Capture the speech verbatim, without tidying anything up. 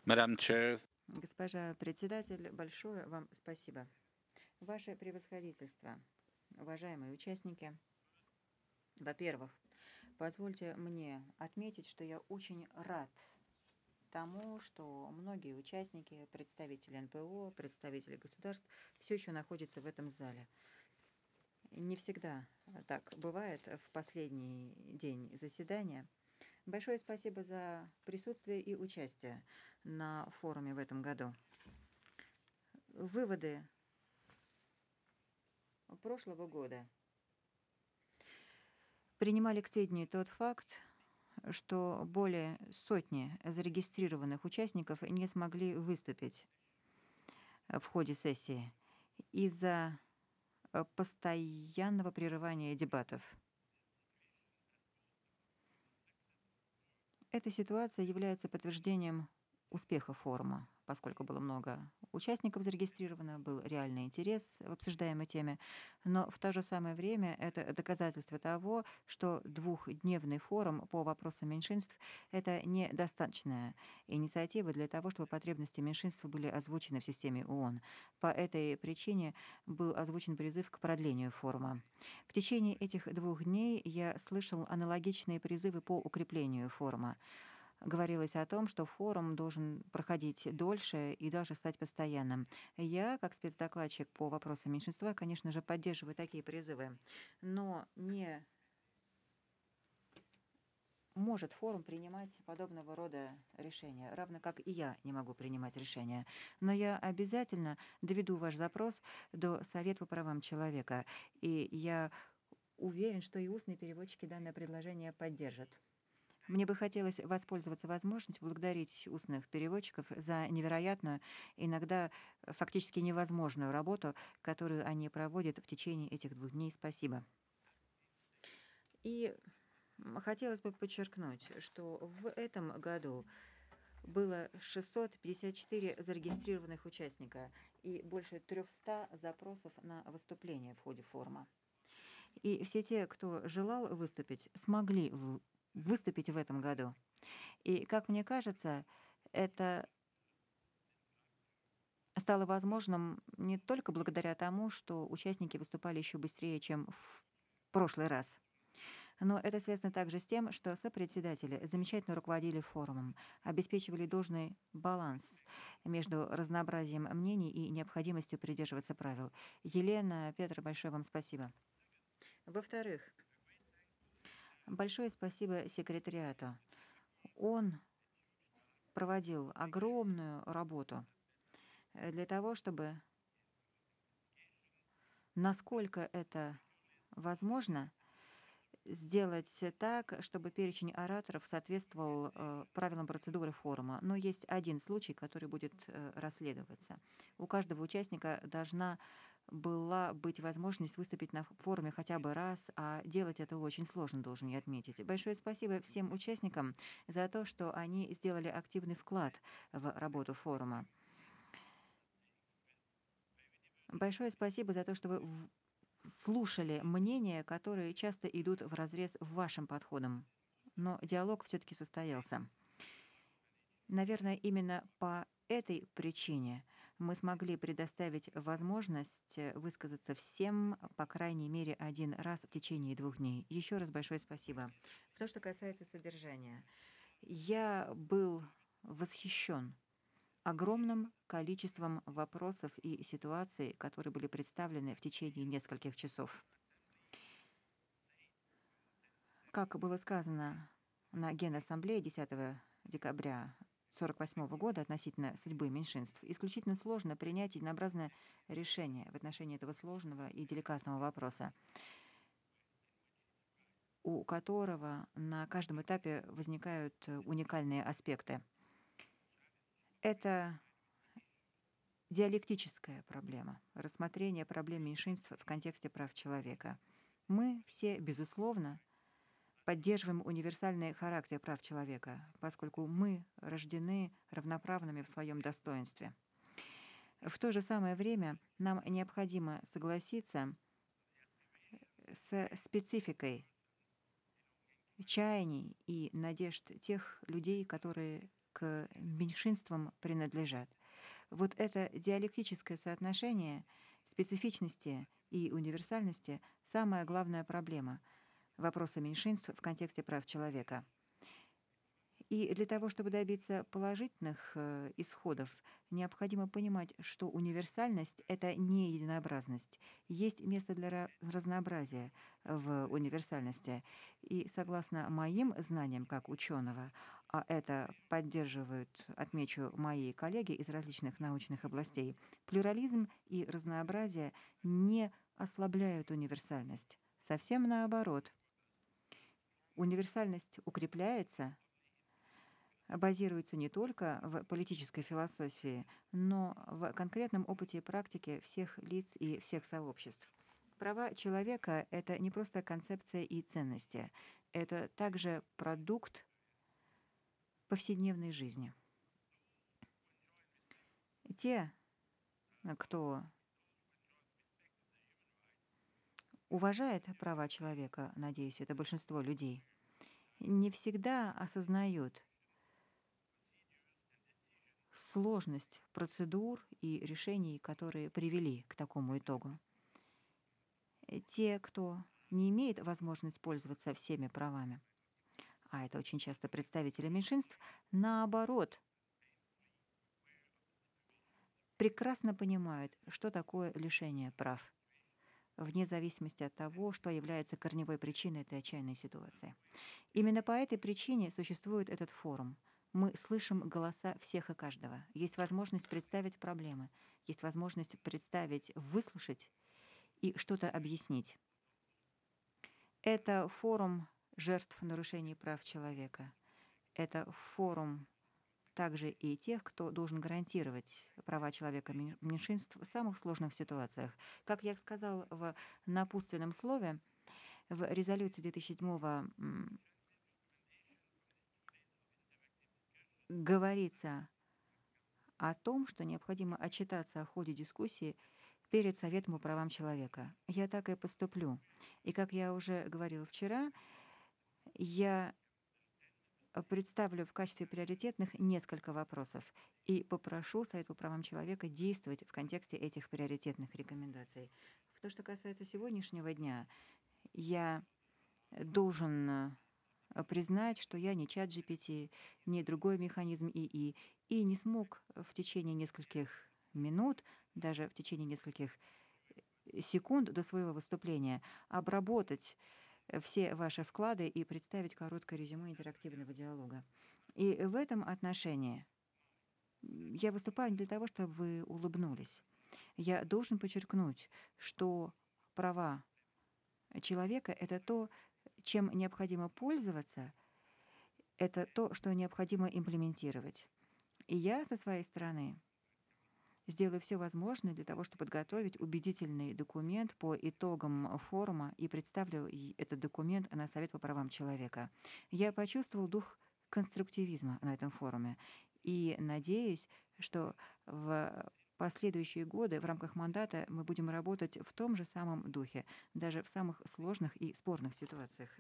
Madam Chair, Госпожа председатель, большое вам спасибо. Ваше превосходительство, уважаемые участники, во-первых, позвольте мне отметить, что я очень рад тому, что многие участники, представители эн пэ о, представители государств все еще находятся в этом зале. Не всегда так бывает в последний день заседания. Большое спасибо за присутствие и участие на форуме в этом году. Выводы прошлого года принимали к сведению тот факт, что более сотни зарегистрированных участников не смогли выступить в ходе сессии из-за э, постоянного прерывания дебатов. Эта ситуация является подтверждением успеха форума, поскольку было много участников зарегистрировано, был реальный интерес в обсуждаемой теме, но в то же самое время это доказательство того, что двухдневный форум по вопросам меньшинств — это недостаточная инициатива для того, чтобы потребности меньшинств были озвучены в системе ООН. По этой причине был озвучен призыв к продлению форума. В течение этих двух дней я слышал аналогичные призывы по укреплению форума. Говорилось о том, что форум должен проходить дольше и даже стать постоянным. Я, как спецдокладчик по вопросам меньшинства, конечно же, поддерживаю такие призывы, но не может форум принимать подобного рода решения, равно как и я не могу принимать решения. Но я обязательно доведу ваш запрос до Совета по правам человека, и я уверен, что и устные переводчики данное предложение поддержат. Мне бы хотелось воспользоваться возможностью поблагодарить устных переводчиков за невероятную, иногда э, фактически невозможную работу, которую они проводят в течение этих двух дней. Спасибо. И м, хотелось бы подчеркнуть, что в этом году было шестьсот пятьдесят четыре зарегистрированных участника и больше трехсот запросов на выступление в ходе форума. И все те, кто желал выступить, смогли в- выступить в этом году. И, как мне кажется, это стало возможным не только благодаря тому, что участники выступали еще быстрее, чем в прошлый раз, но это связано также с тем, что сопредседатели замечательно руководили форумом, обеспечивали должный баланс между разнообразием мнений и необходимостью придерживаться правил. Елена, Петр, большое вам спасибо. Во-вторых, большое спасибо секретариату. Он проводил огромную работу э, для того, чтобы, насколько это возможно, сделать так, чтобы перечень ораторов соответствовал э, правилам процедуры форума. Но есть один случай, который будет э, расследоваться. У каждого участника должна была быть возможность выступить на форуме хотя бы раз, а делать это очень сложно, должен я отметить. Большое спасибо всем участникам за то, что они сделали активный вклад в работу форума. Большое спасибо за то, что вы в- слушали мнения, которые часто идут вразрез в вашим подходом. Но диалог все-таки состоялся. Наверное, именно по этой причине мы смогли предоставить возможность э, высказаться всем, по крайней мере, один раз в течение двух дней. Еще раз большое спасибо. То, что касается содержания. Я был восхищен огромным количеством вопросов и ситуаций, которые были представлены в течение нескольких часов. Как было сказано на Генассамблее десятого декабря сорок восьмого года относительно судьбы меньшинств, исключительно сложно принять единообразное решение в отношении этого сложного и деликатного вопроса, у которого на каждом этапе возникают э, уникальные аспекты. Это диалектическая проблема, рассмотрение проблем меньшинств в контексте прав человека. Мы все, безусловно, поддерживаем универсальный характер прав человека, поскольку мы рождены равноправными в своем достоинстве. В то же самое время нам необходимо согласиться с спецификой чаяний и надежд тех людей, которые к меньшинствам принадлежат. Вот это диалектическое соотношение специфичности и универсальности — самая главная проблема вопроса меньшинств в контексте прав человека. И для того, чтобы добиться положительных э, исходов, необходимо понимать, что универсальность — это не единообразность. Есть место для ра- разнообразия в универсальности. И согласно моим знаниям как ученого, а это поддерживают, отмечу, мои коллеги из различных научных областей, плюрализм и разнообразие не ослабляют универсальность. Совсем наоборот. Универсальность укрепляется, базируется не только в политической философии, но в конкретном опыте и практике всех лиц и всех сообществ. Права человека — это не просто концепция и ценности, это также продукт повседневной жизни. Те, кто уважает права человека, надеюсь, это большинство людей, не всегда осознают сложность процедур и решений, которые привели к такому итогу. Э, Те, кто не имеет возможность пользоваться всеми правами, а это очень часто представители меньшинств, наоборот, прекрасно понимают, что такое лишение прав, вне зависимости от того, что является корневой причиной этой отчаянной ситуации. Именно по этой причине существует этот форум. Мы слышим голоса всех и каждого. Есть возможность представить проблемы, есть возможность представить, выслушать и что-то объяснить. Это форум жертв нарушений прав человека. Это форум также и тех, кто должен гарантировать права человека мен- меньшинств в самых сложных ситуациях. Как я сказал в напутственном слове, в резолюции две тысячи седьмого м, говорится о том, что необходимо отчитаться о ходе дискуссии перед Советом по правам человека. Я так и поступлю. И как я уже говорила вчера, я э, представлю в качестве приоритетных несколько вопросов и попрошу Совет по правам человека действовать в контексте этих приоритетных рекомендаций. В то, что касается сегодняшнего дня, я должен э, признать, что я не чат G P T, ни другой механизм И И, и не смог в течение нескольких минут, даже в течение нескольких секунд до своего выступления обработать э, все ваши вклады и представить короткое резюме интерактивного диалога. И в этом отношении м, я выступаю не для того, чтобы вы улыбнулись. Я должен подчеркнуть, что права человека — это то, чем необходимо пользоваться, это то, что необходимо имплементировать. И я со своей стороны сделаю все возможное для того, чтобы подготовить убедительный документ по итогам форума и представлю и этот документ на Совет по правам человека. Я почувствовал дух конструктивизма на этом форуме и надеюсь, что в последующие годы в рамках мандата мы будем работать в том же самом духе, даже в самых сложных и спорных ситуациях.